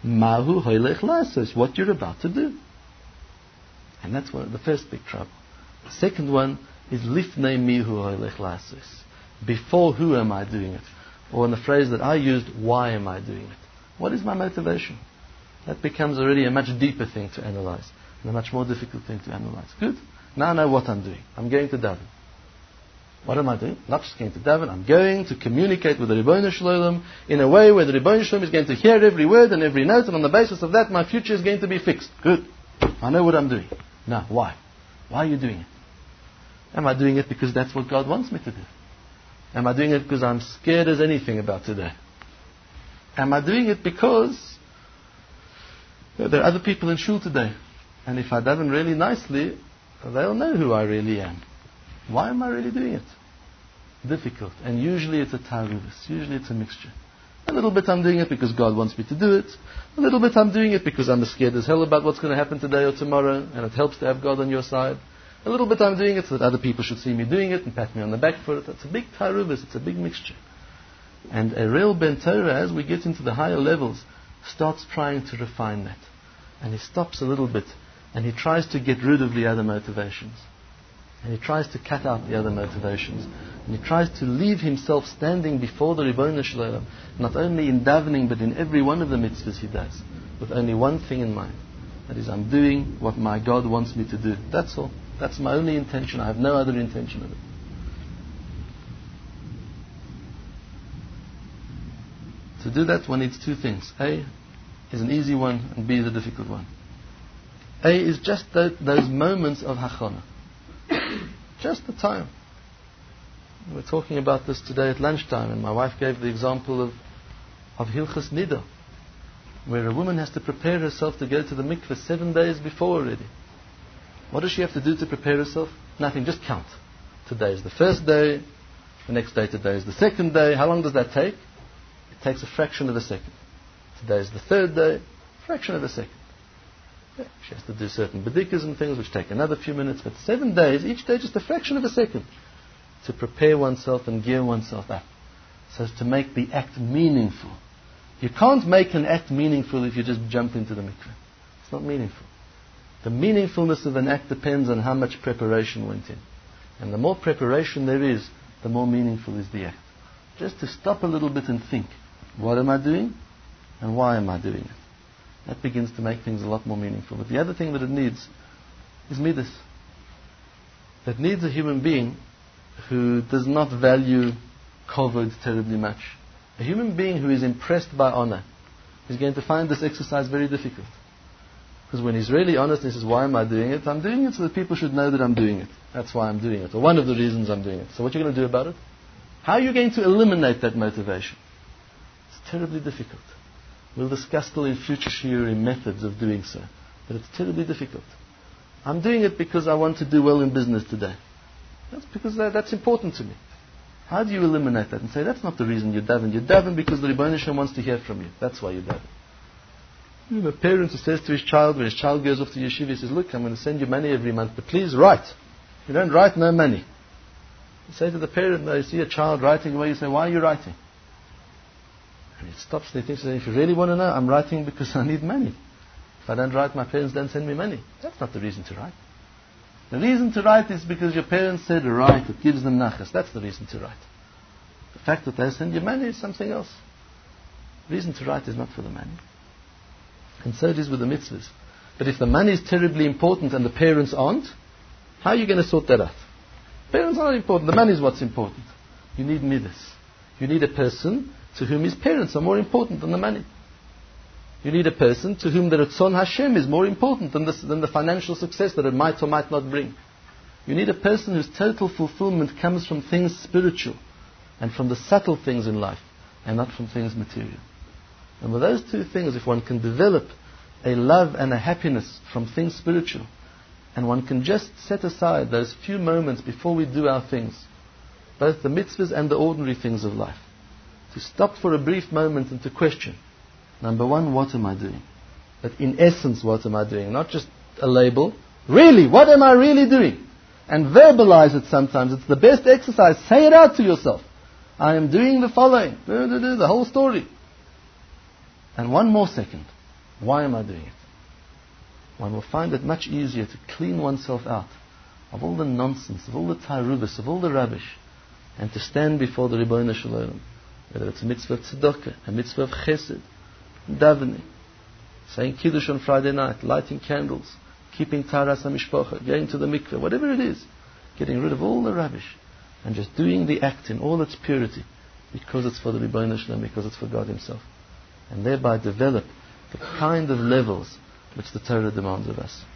Mahu hoylech lasos, what you're about to do. And that's one, the first big trouble. The second one is lifnei mihu hoylech lasos. Before who am I doing it? Or in the phrase that I used, why am I doing it? What is my motivation? That becomes already a much deeper thing to analyze, and a much more difficult thing to analyze. Good. Now I know what I'm doing. I'm going to daven. What am I doing? Not just going to daven. I'm going to communicate with the Ribbono Shel Olam in a way where the Ribbono Shel Olam is going to hear every word and every note, and on the basis of that, my future is going to be fixed. Good. I know what I'm doing. Now, why? Why are you doing it? Am I doing it because that's what God wants me to do? Am I doing it because I'm scared as anything about today? Am I doing it because there are other people in shul today, and if I daven really nicely, they'll know who I really am? Why am I really doing it? Difficult. And usually it's a ta'aruvus. Usually it's a mixture. A little bit I'm doing it because God wants me to do it. A little bit I'm doing it because I'm scared as hell about what's going to happen today or tomorrow, and it helps to have God on your side. A little bit I'm doing it so that other people should see me doing it and pat me on the back for it. It's a big ta'aruvus. It's a big mixture. And a real Ben Torah, as we get into the higher levels, starts trying to refine that. And he stops a little bit, and he tries to get rid of the other motivations. And he tries to cut out the other motivations. And he tries to leave himself standing before the Ribbono Shel Olam, not only in davening, but in every one of the mitzvahs he does, with only one thing in mind. That is, I'm doing what my God wants me to do. That's all. That's my only intention. I have no other intention of it. To do that, one needs two things. A is an easy one, and B is a difficult one. A is just th- those moments of hachana. Just the time. We were talking about this today at lunchtime, and my wife gave the example of, of Hilchas Nida, where a woman has to prepare herself to go to the mikveh seven days before already. What does she have to do to prepare herself? Nothing, just count. Today is the first day, the next day today is the second day. How long does that take? It takes a fraction of a second. Today is the third day, fraction of a second. Yeah, she has to do certain bedikas and things which take another few minutes, but seven days, each day just a fraction of a second to prepare oneself and gear oneself up so as to make the act meaningful. You can't make an act meaningful if you just jump into the mikveh. It's not meaningful. The meaningfulness of an act depends on how much preparation went in. And the more preparation there is, the more meaningful is the act. Just to stop a little bit and think, what am I doing and why am I doing it? That begins to make things a lot more meaningful. But the other thing that it needs is midas. It needs a human being who does not value kavod terribly much. A human being who is impressed by honor is going to find this exercise very difficult. Because when he's really honest and he says, why am I doing it? I'm doing it so that people should know that I'm doing it. That's why I'm doing it. Or one of the reasons I'm doing it. So what are you going to do about it? How are you going to eliminate that motivation? It's terribly difficult. We'll discuss still in future shiurim methods of doing so. But it's terribly difficult. I'm doing it because I want to do well in business today. That's because that, that's important to me. How do you eliminate that and say, that's not the reason you daven. You daven because the Ribbono Shel Olam wants to hear from you. That's why you daven. You know, a parent who says to his child, when his child goes off to yeshiva, he says, look, I'm going to send you money every month, but please write. If you don't write, no money. You say to the parent, no, you see a child writing away, you say, why are you writing? And he stops and he thinks, if you really want to know, I'm writing because I need money. If I don't write, my parents don't send me money. That's not the reason to write. The reason to write is because your parents said, write, it gives them nachas. That's the reason to write. The fact that they send you money is something else. The reason to write is not for the money. And so it is with the mitzvahs. But if the money is terribly important and the parents aren't, how are you going to sort that out? Parents are not important. The money is what's important. You need midas. You need a person to whom his parents are more important than the money. You need a person to whom the Ratzon Hashem is more important than the, than the financial success that it might or might not bring. You need a person whose total fulfillment comes from things spiritual and from the subtle things in life and not from things material. And with those two things, if one can develop a love and a happiness from things spiritual, and one can just set aside those few moments before we do our things, both the mitzvahs and the ordinary things of life, to stop for a brief moment and to question, number one, what am I doing? But in essence, what am I doing? Not just a label. Really, what am I really doing? And verbalize it sometimes. It's the best exercise. Say it out to yourself. I am doing the following. The whole story. And one more second. Why am I doing it? One will find it much easier to clean oneself out of all the nonsense, of all the tairubas, of all the rubbish, and to stand before the Ribono Shel Olam, whether it's a mitzvah of tzedakah, a mitzvah of chesed, davening, saying kiddush on Friday night, lighting candles, keeping taras hamishpacha, going to the mikveh, whatever it is, getting rid of all the rubbish, and just doing the act in all its purity, because it's for the Ribono Shel Olam, because it's for God Himself, and thereby develop the kind of levels which the Torah demands of us.